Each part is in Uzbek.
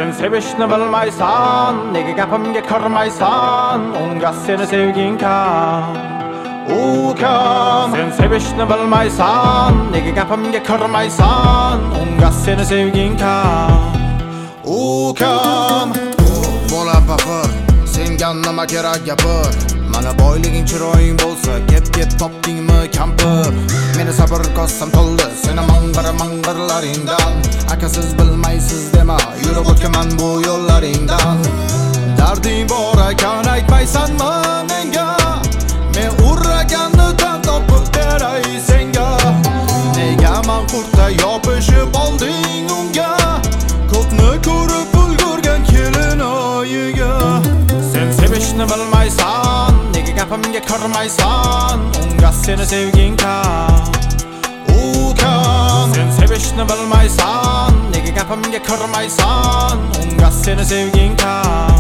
Sen sevishni bilmaysan, nega gapimga kirmaysan, unga seni sevging kam. Sen sevishni bilmaysan, nega gapimga kirmaysan, unga seni sevging kam. Bola paqir, senga nima kerak gapir? Mana boyliging chiroying bo'lsa, kep topdingmi kampir? Meni sabr kosam to'ldi, seni mang'irlaringdan. Akasiz bilmaysiz dema, yurib o'tkaman bu yo'llaringdan. Darding bor ekan aytmaysanmi menga? Men urraganni tan topib beray senga. Nega manqurtda yopishib olding unga? Ko'pni ko'rib ulgurgan kelin oyiga. Sen sevishni bilmaysan, nega gapimga kirmaysan, unga seni sevging kam. Sen sevishni bilmaysan, nega gapimga kirmaysan, unga seni sevging kam.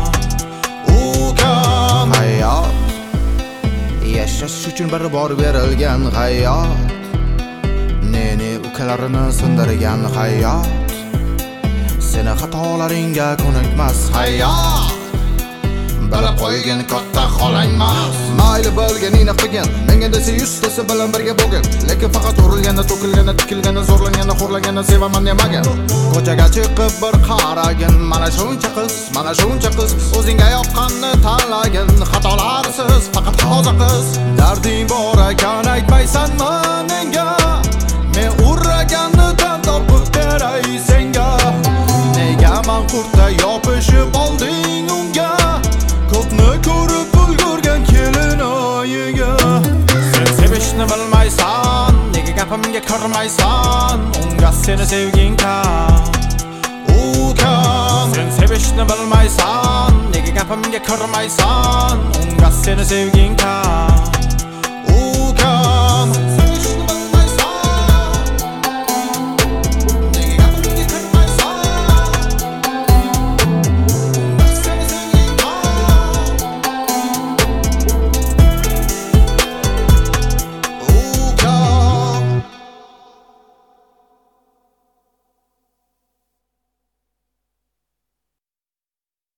Hayot yashash uchun bir bor berilgan hayot. Neni ukalarini sindirgan hayot. Seni xatolaringga ko'nikmas hayot. Bilib qo'ygan katta xolangmas. Mayli bilganingni qilgin, menga desa yuztasi bilan birga bo'lgin. Lekin faqat urilganda, to'kilganda, tikilganda, zo'rlanganda, xo'rlanganda sevaman demagan. Ko'chaga chiqib bir qaragin, mana shuncha qiz, o'zingga yoqqanni tanlagin. Xatolarsiz, faqat toza qiz. Darding bor ekan aytmaysanmi menga? Men urraganni tan topib beray senga. Nega manqurtda yopishib olding unga? Ko'pni ko'rib ulgurgan kelin oyiga. Sen sevishni bilmaysan, nega gapimga kirmaysan, unga seni sevging kam. Sen sevishni bilmaysan, nega gapimga kirmaysan, unga seni sevging kam.